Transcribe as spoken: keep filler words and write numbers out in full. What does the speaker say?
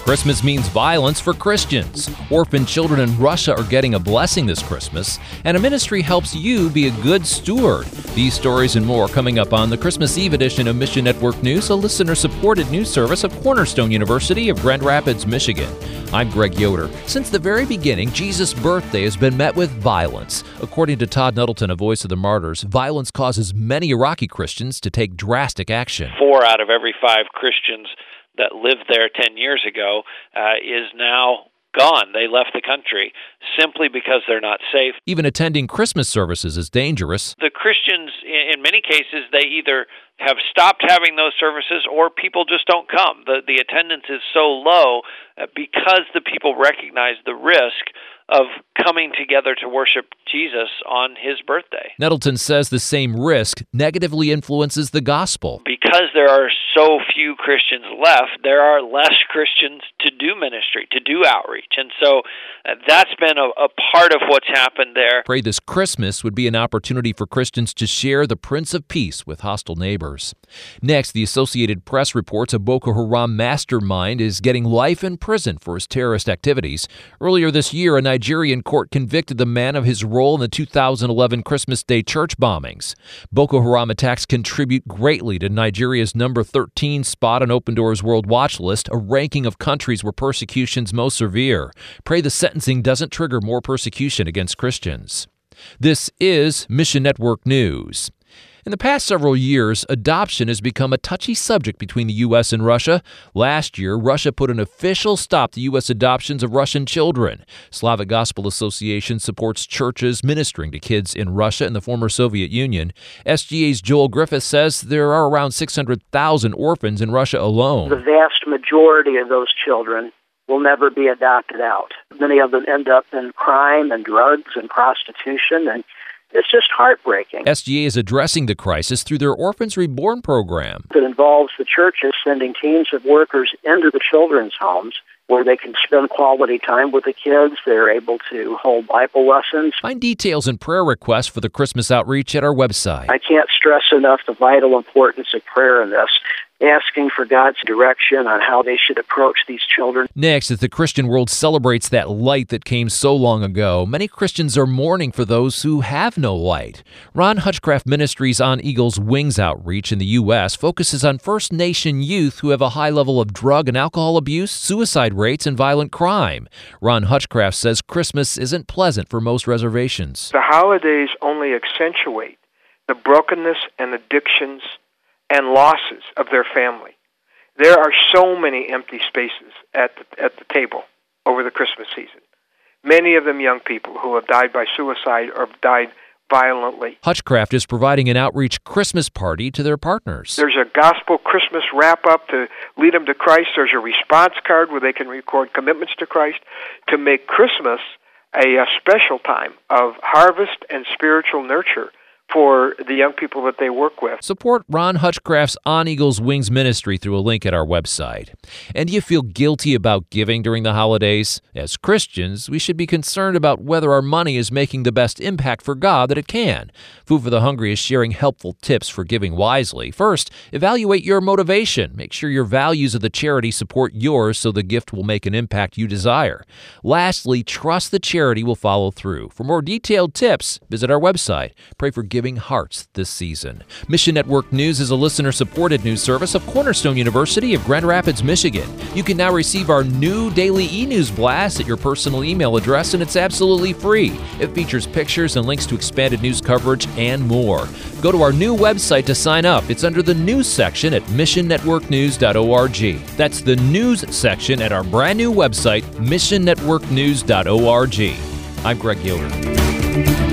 Christmas means violence for Christians. Orphan children in Russia are getting a blessing this Christmas, and a ministry helps you be a good steward. These stories and more coming up on the Christmas Eve edition of Mission Network News, a listener-supported news service of Cornerstone University of Grand Rapids, Michigan. I'm Greg Yoder. Since the very beginning, Jesus' birthday has been met with violence. According to Todd Nuttleton, a voice of the martyrs, violence causes many Iraqi Christians to take drastic action. Four out of every five Christians that lived there ten years ago uh, is now gone. They left the country simply because they're not safe. Even attending Christmas services is dangerous. The Christians, in many cases, they either have stopped having those services or people just don't come. The, the attendance is so low uh, because the people recognize the risk of coming together to worship Jesus on his birthday. Nettleton says the same risk negatively influences the gospel. Because there are so few Christians left, there are less Christians to do ministry, to do outreach. And so uh, that's been a, a part of what's happened there. Pray this Christmas would be an opportunity for Christians to share the Prince of Peace with hostile neighbors. Next, the Associated Press reports a Boko Haram mastermind is getting life in prison for his terrorist activities. Earlier this year, a Nigerian court convicted the man of his role in the two thousand eleven Christmas Day church bombings. Boko Haram attacks contribute greatly to Nigeria's number thirteen spot on Open Doors World Watch List, a ranking of countries where persecution's most severe. Pray the sentencing doesn't trigger more persecution against Christians. This is Mission Network News. In the past several years, adoption has become a touchy subject between the U S and Russia. Last year, Russia put an official stop to U S adoptions of Russian children. Slavic Gospel Association supports churches ministering to kids in Russia and the former Soviet Union. S G A's Joel Griffith says there are around six hundred thousand orphans in Russia alone. The vast majority of those children will never be adopted out. Many of them end up in crime and drugs and prostitution, and it's just heartbreaking. S G A is addressing the crisis through their Orphans Reborn program. It involves the churches sending teams of workers into the children's homes where they can spend quality time with the kids. They're able to hold Bible lessons. Find details and prayer requests for the Christmas outreach at our website. I can't stress enough the vital importance of prayer in this. Asking for God's direction on how they should approach these children. Next, as the Christian world celebrates that light that came so long ago, many Christians are mourning for those who have no light. Ron Hutchcraft Ministries On Eagle's Wings outreach in the U S focuses on First Nation youth who have a high level of drug and alcohol abuse, suicide rates, and violent crime. Ron Hutchcraft says Christmas isn't pleasant for most reservations. The holidays only accentuate the brokenness and addictions and losses of their family. There are so many empty spaces at the, at the table over the Christmas season. Many of them young people who have died by suicide or have died violently. Hutchcraft is providing an outreach Christmas party to their partners. There's a gospel Christmas wrap-up to lead them to Christ. There's a response card where they can record commitments to Christ to make Christmas a, a special time of harvest and spiritual nurture for the young people that they work with. Support Ron Hutchcraft's On Eagle's Wings ministry through a link at our website. And do you feel guilty about giving during the holidays? As Christians, we should be concerned about whether our money is making the best impact for God that it can. Food for the Hungry is sharing helpful tips for giving wisely. First, evaluate your motivation. Make sure your values of the charity support yours so the gift will make an impact you desire. Lastly, trust the charity will follow through. For more detailed tips, visit our website. Pray for giving hearts this season. Mission Network News is a listener-supported news service of Cornerstone University of Grand Rapids, Michigan. You can now receive our new daily e-news blast at your personal email address, and it's absolutely free. It features pictures and links to expanded news coverage and more. Go to our new website to sign up. It's under the news section at mission network news dot org. That's the news section at our brand new website, mission network news dot org. I'm Greg Yoder.